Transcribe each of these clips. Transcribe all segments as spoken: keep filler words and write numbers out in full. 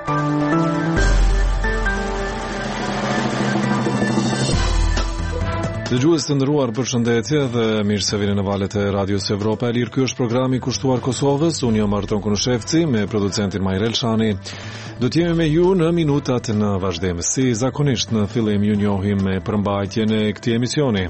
Dëgjues të nderuar, përshëndetje dhe mirë se vini në valët e Radios Evropa e Lirë. Ky është programi i kushtuar Kosovës. Unë jam Arton Kunushevci me producentin Majrel Shani. Do të jemi me ju në minutat në vazhdim. Si zakonisht në fillim ju njohim me përmbajtjen e këtij emisioni.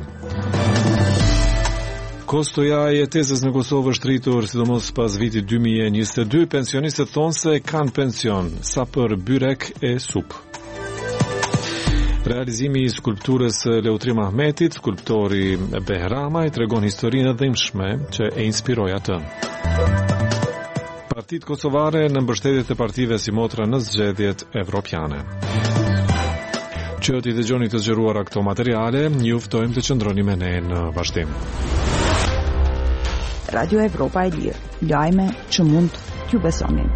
Kostoja e jetesës në Kosovë është rritur, sidomos pas vitit dy mijë e njëzet e dy. Pensionistët thonë se kanë pension, sa për byrek e supë. Realizimi i skulpturës Leutrim Ahmetit, skulptori Behrama, i tregon historinë e dhimbshme që e inspiroi atë. Partitë kosovare në mbështetje të partive si motra në zgjedhjet evropiane. Që t'i dëgjoni të zgjeruara këto materiale, ju ftojmë të qëndroni me ne në vazhdim. Radio Evropa e Lirë, lajme që mund t'ju besonin.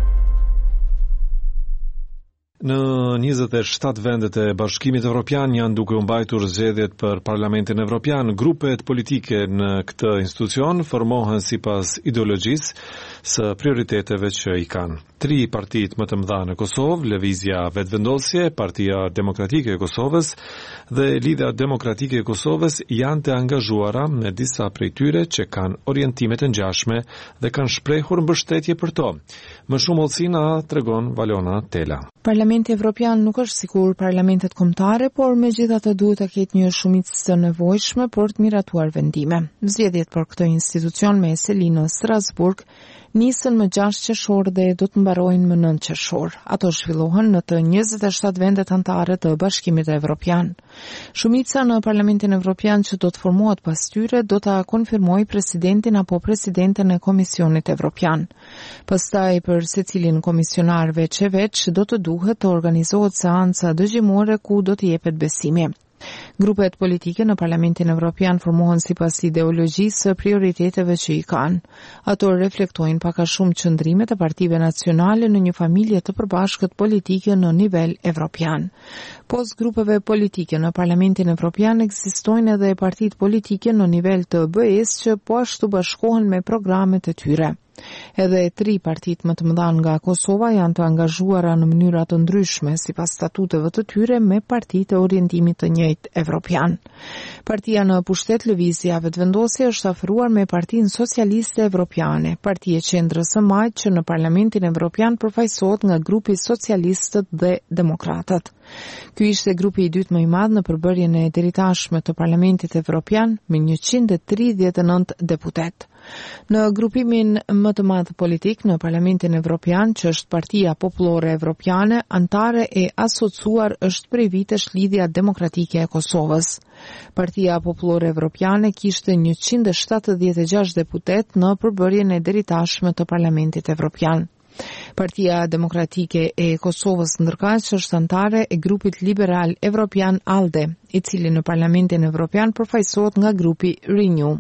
Në njëzet e shtatë vendet e Bashkimit Evropian janë duke u mbajtur zgjedhjet për Parlamentin Evropian. Grupet politike në këtë institucion formohen sipas ideologjisë së prioriteteve që i kanë. Tri partitë më të mëdha në Kosovë, Lëvizja Vetëvendosje, Partia Demokratike e Kosovës dhe Lidhja Demokratike e Kosovës janë të angazhuara me disa prej tyre që kanë orientime të ngjashme dhe kanë shprehur mbështetje për to. Më shumë hollësi na tregon Valona Tela. Parlamenti Evropian nuk është sikur parlamentet kombëtare, por megjithatë duhet të ketë një shumicë të nevojshme për të miratuar vendime. Zgjedhjet për këtë institucion me selin në Strasburg nisën më gjashtë qershor dhe do të mbarojnë më nëntë qershor. Ato zhvillohen në të njëzet e shtatë vendet anëtare të Bashkimit Evropian. Shumica në Parlamentin Evropian që do të formohet pas tyre do ta konfirmojë presidentin apo presidenten e Komisionit Evropian. Pastaj për secilin komisionar veç e veç do të duhet të organizohet seanca dëgjimore ku do të jepet besimi. Grupet politike në Parlamentin Evropian formohen sipas ideologjisë së prioriteteve që i kanë. Ato reflektojnë pak a shumë qëndrimet e partive nacionale në një familje të përbashkët politike në nivel evropian. Pos grupeve politike në Parlamentin Evropian ekzistojnë edhe partitë politike në nivel të B E-s që po ashtu bashkohen me programet e tyre. Edhe tri partitë më të mëdha nga Kosova janë të angazhuara në mënyra të ndryshme sipas statuteve të tyre me partitë e orientimit të njëjtë evropian. Partia në pushtet Lëvizja Vetëvendosje është afëruar me Partinë Socialiste Evropiane, parti e qendrës së majtë që në Parlamentin Evropian përfaqësohet nga grupi Socialistët dhe Demokratët. Ky ishte grupi i dytë më i madh në përbërjen e deritashme të Parlamentit Evropian me njëqind e tridhjetë e nëntë deputet. Në grupimin më të madh politik në Parlamentin Evropian, që është Partia Popullore Evropiane, antare e asociuar është prej vitesh Lidhja Demokratike e Kosovës. Partia Popullore Evropiane kishte njëqind e shtatëdhjetë e gjashtë deputet në përbërjen e deritashme të Parlamentit Evropian. Partia Demokratike e Kosovës ndërkaq është antare e grupit liberal evropian ALDE, i cili në Parlamentin Evropian përfaqësohet nga grupi Renew.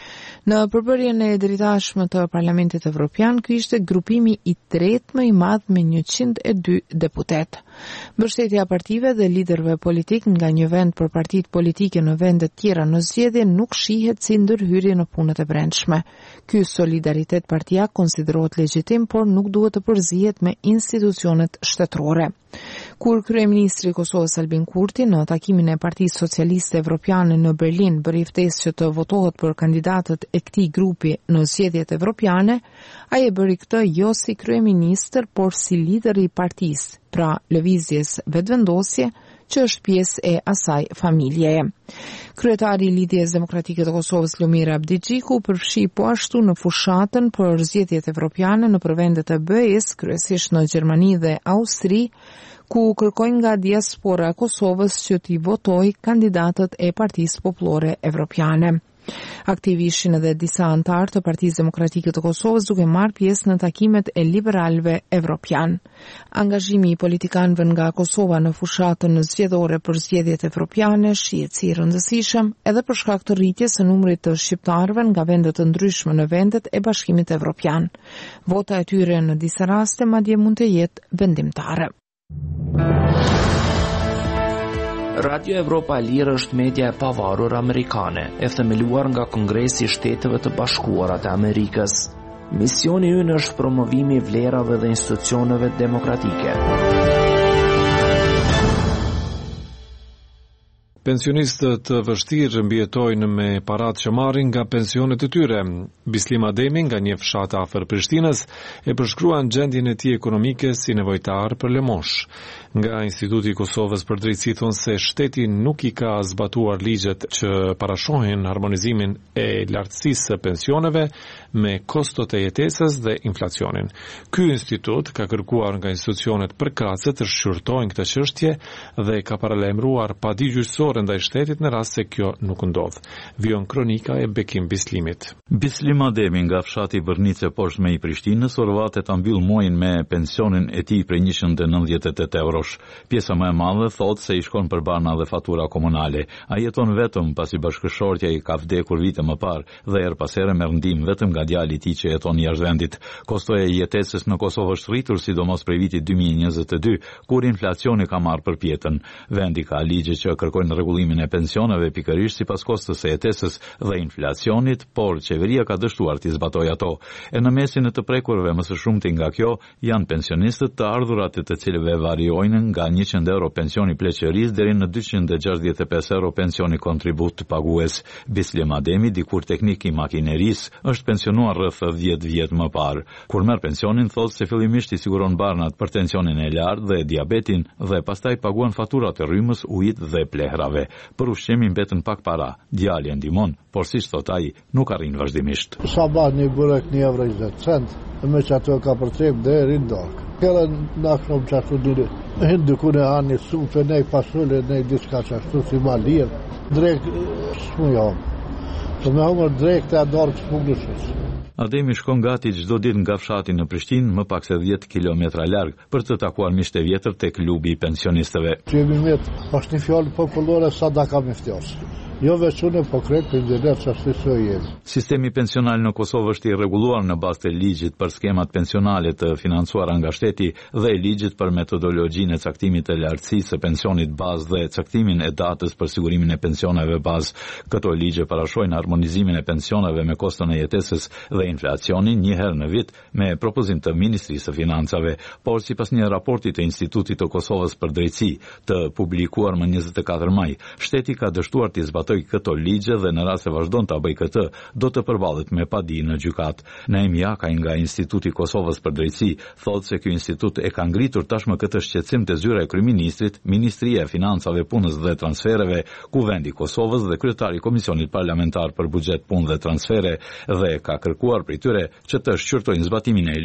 Në përbërjen e deritashme të Parlamentit Evropian, ky ishte grupimi i tretë më i madh me njëqind e dy deputet. Mbështetja partive dhe liderëve politik nga një vend për partitë politike në vende tjera në zgjedhje nuk shihet si ndërhyrje në punët e brendshme. Ky solidaritet partia konsiderohet legjitim, por nuk duhet të përzihet me institucionet shtetërore. Kur kryeministri i Kosovës Albin Kurti në takimin e Partisë Socialiste Evropiane në Berlin bëri ftesë që të votohet për kandidatët e këtij grupi në zgjedhjet evropiane, ai e bëri këtë jo si kryeministër, por si lider i partisë, pra Lëvizjes Vetëvendosje, që është pjesë e asaj familjeje. Kryetari i Lidhjes Demokratike të Kosovës Lumir Abdigjiku përfshi po ashtu në fushatën për zgjedhjet evropiane në vendet e B E-s, kryesisht në Gjermani dhe Austri, ku kërkojnë nga diaspora e Kosovës që t'i votojë kandidatët e Partisë Popullore Evropiane. Aktiv ishin edhe disa antar të Partisë Demokratike të Kosovës duke marrë pjesë në takimet e liberalëve evropian. Angazhimi i politikanëve nga Kosova në fushatën në zgjedhore për zgjedhjet evropiane shihet si i rëndësishëm edhe për shkak të rritjes së numrit të shqiptarëve nga vende të ndryshme në vendet e Bashkimit Evropian. Vota e tyre në disa raste madje mund të jetë vendimtare. Radio Evropa e Lirë është media e pavarur amerikane, e themeluar nga Kongresi i Shteteve të Bashkuara të Amerikës. Misioni ynë është promovimi i vlerave dhe institucioneve demokratike. Pensionistët të vështirë mbijetojnë me parat që marrin nga pensionet e tyre. Bislima Demi, nga një fshat afër Prishtinës, e përshkruan gjendjen e tij ekonomike si nevojtar për lëmosh. Nga Instituti i Kosovës për Drejtësi thonë se shteti nuk i ka zbatuar ligjet që parashohin harmonizimin e lartësisë së pensioneve me kostot e jetesës dhe inflacionin. Ky institut ka kërkuar nga institucionet përkatëse të shqyrtojnë këtë çështje dhe ka paralajmëruar padigjyqësor ndaj shtetit në rast se kjo nuk ndodh. Vion kronika e Bekim Bislimit. Bislima Demi, nga fshati Vërnice poshtë me i Prishtinës, urvate ta mbyll muajin me pensionin e tij për njëqind e nëntëdhjetë e tetë eurosh. Pjesa më e madhe thotë se i shkon për bana dhe fatura komunale. Ai jeton vetëm pasi bashkëshortja i ka vdekur vite më parë dhe her pas here merr ndihmë vetëm nga djali i tij që jeton jashtë vendit. Kostoja e jetesës në Kosovë është rritur sidomos prej vitit dy mijë e njëzet e dy, kur inflacioni ka marrë përpjetën. Vendi ka ligje që kërkojnë rregullimin e pensioneve pikërisht sipas kostës së jetesës dhe inflacionit, por qeveria ka dështuar t'i zbatojë ato. E në mesin e të prekurve më së shumti nga kjo janë pensionistët të ardhurat të cilëve variojnë nga njëqind euro pensioni pleqërisë deri në dyqind e gjashtëdhjetë e pesë euro pensioni kontribut pagues. Bislima Demi, dikur teknik i makinerisë, është pensionuar rreth dhjetë vjet më parë. Kur merr pensionin, thotë se fillimisht i siguron barnat për tensionin e lartë dhe diabetin dhe pastaj paguan faturat e rrymës, ujit dhe plehrave. Për ushqimin mbetën pak para. Djali e ndihmon, por siç thot ai, nuk arrin vazhdimisht. Sa ban një burek një euro njëzet cent, me që ato ka përcep dhe erin dork. Kërë në shumë që ashtu dire, hindu ku në anë një supe, nej pasulle, nej diska që ashtu si ma lirë, drek s'mu jam. Të me humër drek të adorë s'mu gëshës. Ademi shkon gati çdo ditë nga fshati në Prishtinë, më pak se dhjetë kilometra larg, për të takuar miqtë e vjetër tek klubi i pensionistëve. Qemi met, është një fjalë popullore sa da ka me ftosë. Jo veçune, po krejt për njëret që ashtu së jemi. Sistemi pensional në Kosovë është i rregulluar në bazë të ligjit për skemat pensionale të financuara nga shteti dhe ligjit për metodologjinë e caktimit të lartësisë së pensionit bazë dhe caktimin e datës për sigurimin e pensioneve bazë. Këto ligje parashojnë harmonizimin e pensioneve me koston e jetesës dhe inflacionin një herë në vit me propozim të Ministrisë së Financave, por sipas një raporti të Institutit të Kosovës për Drejtësi të publikuar më njëzet e katër maj, shteti ka dështuar të zbatoj këto ligje dhe në rast se vazhdon ta bëjë këtë, do të përballet me padi në gjykat. Naim Jakaj nga Instituti i Kosovës për Drejtësi thotë se ky institut e ka ngritur tashmë këtë shqetësim te zyra e kryeministrit, Ministria e Financave, Punës dhe Transfereve, Kuvendi i Kosovës dhe kryetari i Komisionit Parlamentar për Buxhet, Punë dhe Transfere dhe ka kërkuar prej tyre që të shqyrtojnë zbatimin e